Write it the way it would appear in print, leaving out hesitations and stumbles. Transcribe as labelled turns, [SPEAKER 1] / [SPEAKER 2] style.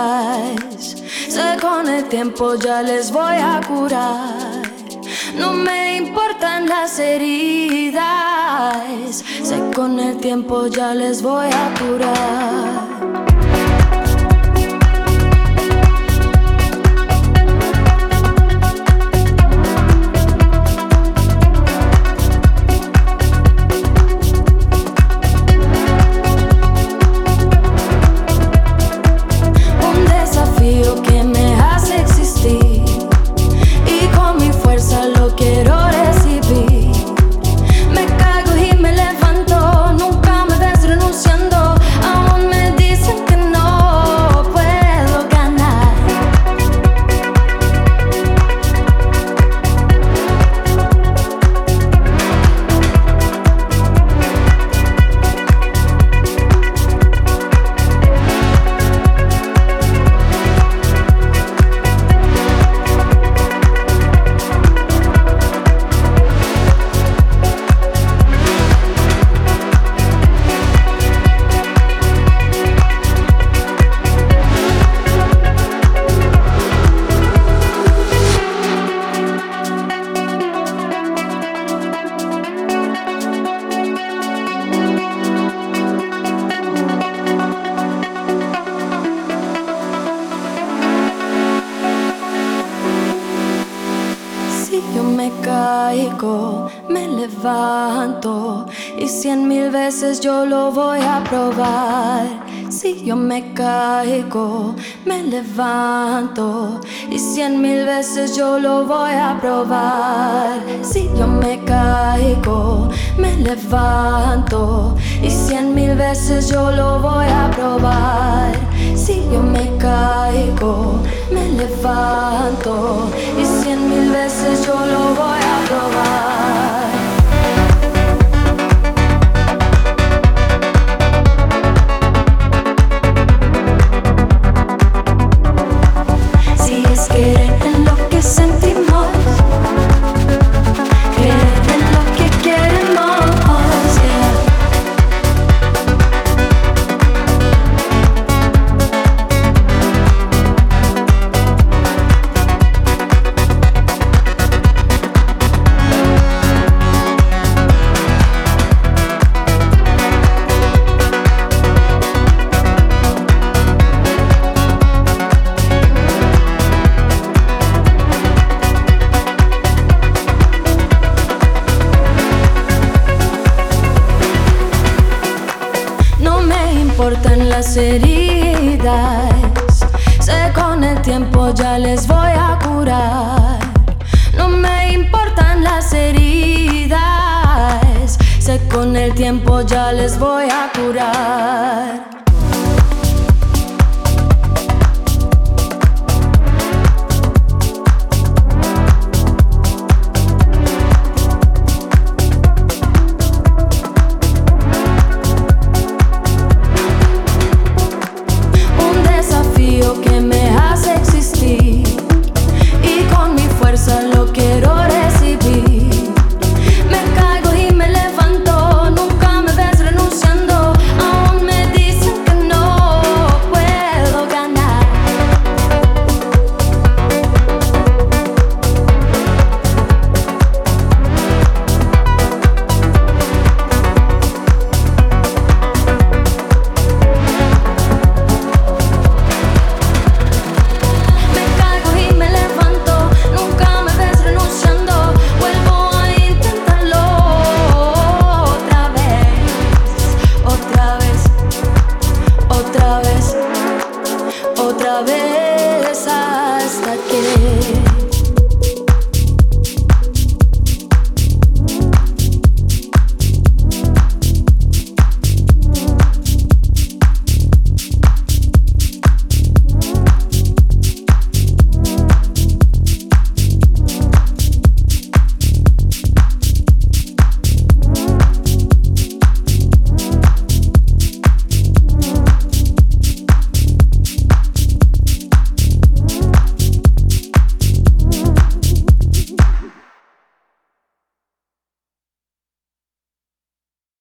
[SPEAKER 1] heridas. Sé con el tiempo ya les voy a curar. No me importan las heridas. Sé con el tiempo ya les voy a curar. Que me hace existir y con mi fuerza lo quiero recibir. Me caigo y me levanto, nunca me ves renunciando. Aún me dicen que no puedo ganar. Si yo me caigo, me levanto y 100,000 veces yo lo voy a probar. Si yo me caigo, me levanto y 100,000 veces yo lo voy a probar. Si yo me caigo, me levanto y 100,000 veces yo lo voy a probar. Si yo me caigo, me levanto y 100,000 veces yo lo voy a probar. Si es querer en lo que sentimos, creer en lo que queremos, yeah. Importan las heridas, sé con el tiempo ya les voy a curar. No me importan las heridas, sé con el tiempo ya les voy a curar.